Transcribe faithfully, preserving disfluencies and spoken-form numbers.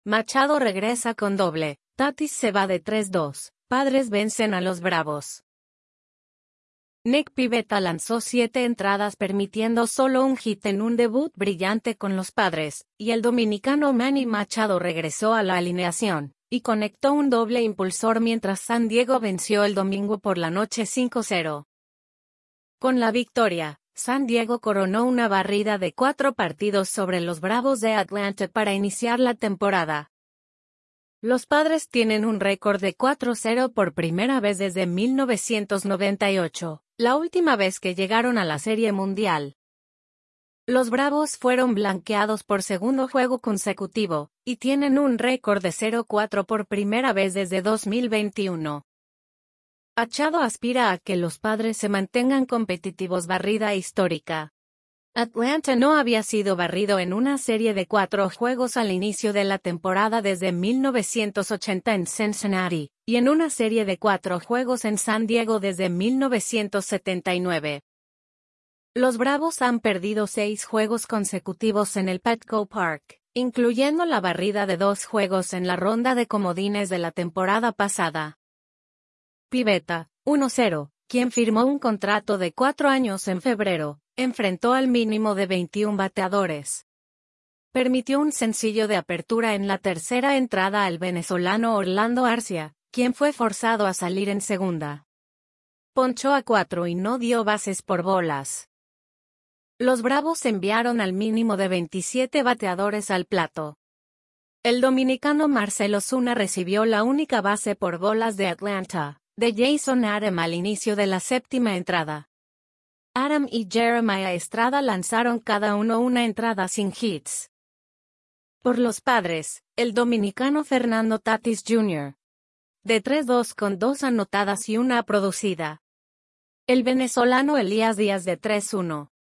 Machado regresa con doble, Tatis se va de tres dos, Padres vencen a los Bravos. Nick Pivetta lanzó siete entradas permitiendo solo un hit en un debut brillante con los Padres, y el dominicano Manny Machado regresó a la alineación, y conectó un doble impulsor mientras San Diego venció el domingo por la noche cinco cero. Con la victoria, San Diego coronó una barrida de cuatro partidos sobre los Bravos de Atlanta para iniciar la temporada. Los Padres tienen un récord de cuatro cero por primera vez desde mil novecientos noventa y ocho, la última vez que llegaron a la Serie Mundial. Los Bravos fueron blanqueados por segundo juego consecutivo, y tienen un récord de cero cuatro por primera vez desde dos mil veintiuno. Machado aspira a que los Padres se mantengan competitivos. Barrida histórica. Atlanta no había sido barrido en una serie de cuatro juegos al inicio de la temporada desde mil novecientos ochenta en Cincinnati, y en una serie de cuatro juegos en San Diego desde mil novecientos setenta y nueve. Los Bravos han perdido seis juegos consecutivos en el Petco Park, incluyendo la barrida de dos juegos en la ronda de comodines de la temporada pasada. Pivetta, uno cero, quien firmó un contrato de cuatro años en febrero, enfrentó al mínimo de veintiún bateadores. Permitió un sencillo de apertura en la tercera entrada al venezolano Orlando Arcia, quien fue forzado a salir en segunda. Ponchó a cuatro y no dio bases por bolas. Los Bravos enviaron al mínimo de veintisiete bateadores al plato. El dominicano Marcell Ozuna recibió la única base por bolas de Atlanta, de Jason Adam al inicio de la séptima entrada. Adam y Jeremiah Estrada lanzaron cada uno una entrada sin hits. Por los Padres, el dominicano Fernando Tatis junior de tres dos con dos anotadas y una producida. El venezolano Elías Díaz de tres uno.